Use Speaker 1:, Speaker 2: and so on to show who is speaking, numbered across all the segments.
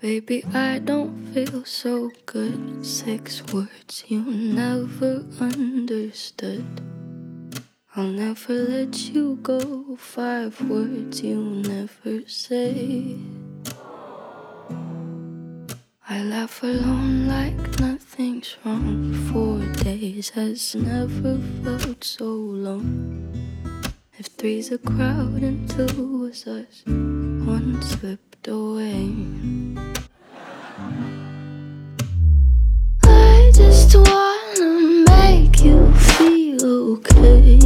Speaker 1: Baby, I don't feel so good. 6 words you never understood. I'll never let you go. 5 words you never say. I laugh alone like nothing's wrong. 4 days has never felt so long. If 3's a crowd and 2 was us, 1 slipped away. I just wanna make you feel okay,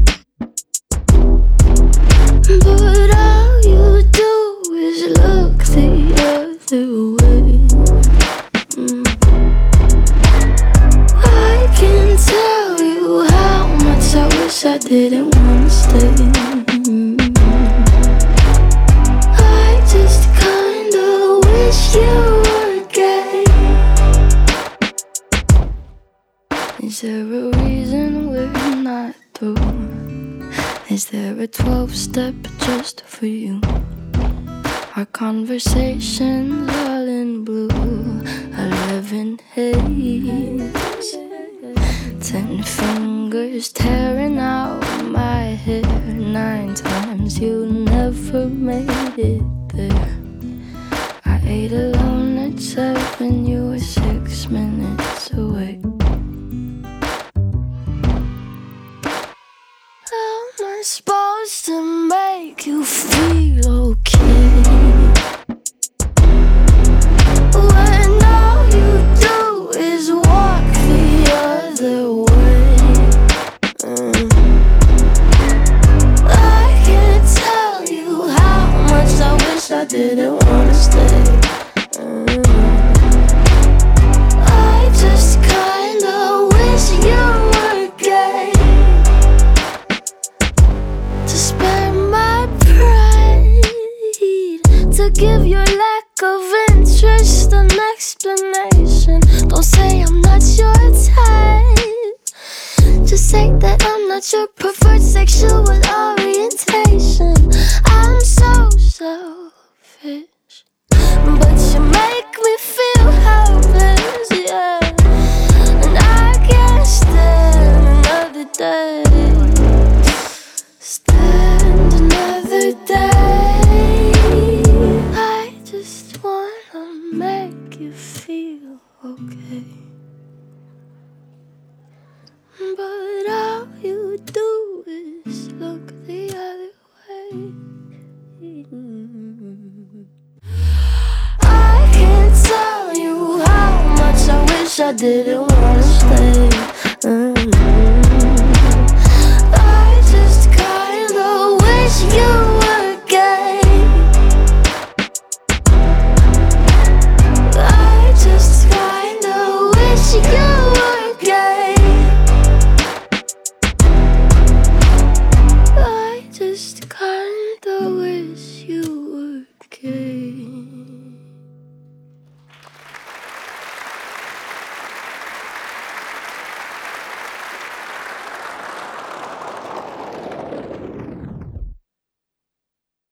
Speaker 1: but all you do is look the other way. I can tell you how much I wish I didn't wanna stay. I just kinda wish you were gay. Is there a reason we're not through? Is there a 12-step just for you? Our conversations all in blue, 11 haze, 10 fingers tearing out my hair. 9 times you never made it there. I ate alone at 7, you were 6 minutes away. How am I supposed to make you feel okay when all you do is walk the other way? I can't tell you how much I wish I didn't wanna stay. I just kinda wish you were gay, to spare my pride, to give your lack of interest an explanation. Don't say I'm not your type, just say that I'm not your preferred sexual orientation. I'm so selfish, but you make me feel helpless, yeah. And I can't stand another day. Stand another day. I just wanna make you feel okay, but all you do is look the other way. I can't tell you how much I wish I didn't wanna stay.